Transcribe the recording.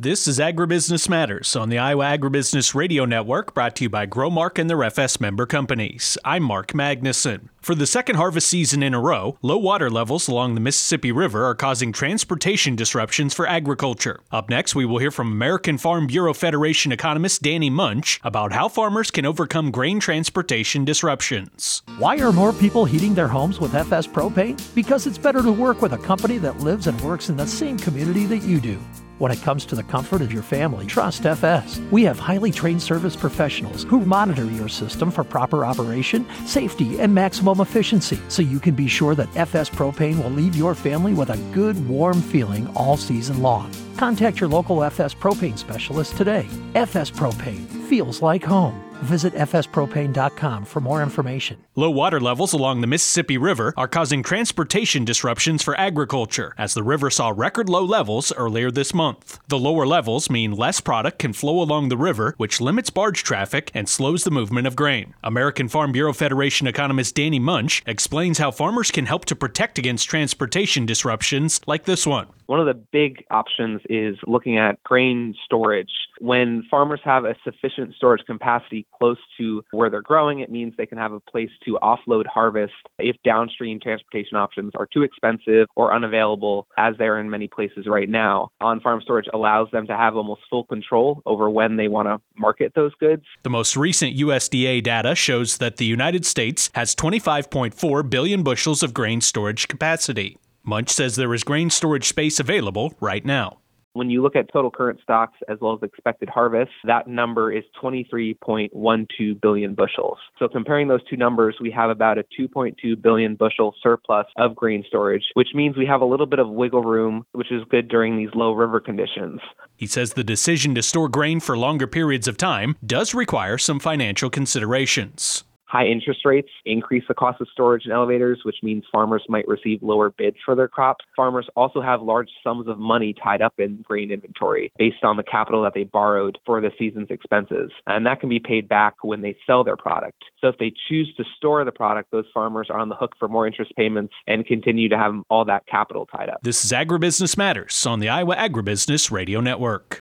This is Agribusiness Matters on the Iowa Agribusiness Radio Network, brought to you by Growmark and their FS member companies. I'm Mark Magnuson. For the second harvest season in a row, low water levels along the Mississippi River are causing transportation disruptions for agriculture. Up next, we will hear from American Farm Bureau Federation economist Danny Munch about how farmers can overcome grain transportation disruptions. Why are more people heating their homes with FS Propane? Because it's better to work with a company that lives and works in the same community that you do. When it comes to the comfort of your family, trust FS. We have highly trained service professionals who monitor your system for proper operation, safety, and maximum efficiency, so you can be sure that FS Propane will leave your family with a good, warm feeling all season long. Contact your local FS Propane specialist today. FS Propane feels like home. Visit fspropane.com for more information. Low water levels along the Mississippi River are causing transportation disruptions for agriculture, as the river saw record low levels earlier this month. The lower levels mean less product can flow along the river, which limits barge traffic and slows the movement of grain. American Farm Bureau Federation economist Danny Munch explains how farmers can help to protect against transportation disruptions like this one. One of the big options is looking at grain storage. When farmers have a sufficient storage capacity close to where they're growing, it means they can have a place to offload harvest if downstream transportation options are too expensive or unavailable, as they're in many places right now. On-farm storage allows them to have almost full control over when they want to market those goods. The most recent USDA data shows that the United States has 25.4 billion bushels of grain storage capacity. Munch says there is grain storage space available right now. When you look at total current stocks as well as expected harvests, that number is 23.12 billion bushels. So comparing those two numbers, we have about a 2.2 billion bushel surplus of grain storage, which means we have a little bit of wiggle room, which is good during these low river conditions. He says the decision to store grain for longer periods of time does require some financial considerations. High interest rates increase the cost of storage and elevators, which means farmers might receive lower bids for their crops. Farmers also have large sums of money tied up in grain inventory based on the capital that they borrowed for the season's expenses, and that can be paid back when they sell their product. So if they choose to store the product, those farmers are on the hook for more interest payments and continue to have all that capital tied up. This is Agribusiness Matters on the Iowa Agribusiness Radio Network.